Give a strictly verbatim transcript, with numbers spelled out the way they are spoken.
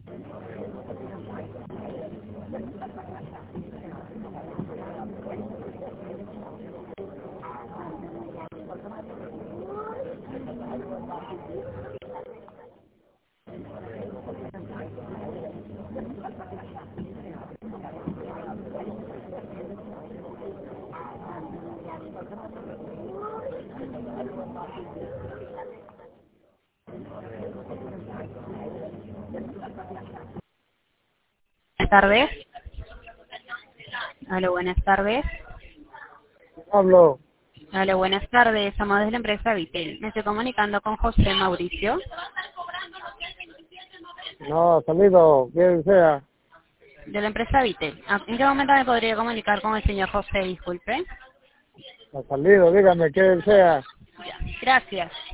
Buenas tardes. Aló, buenas tardes. Hablo. Aló, buenas tardes. Somos de la empresa Vitel. Me estoy comunicando con José Mauricio, No, ha salido, quien sea. de la empresa Vitel. Ah, ¿En qué momento me podría comunicar con el señor José? Disculpe. Ha salido, dígame quién sea. Ya, gracias.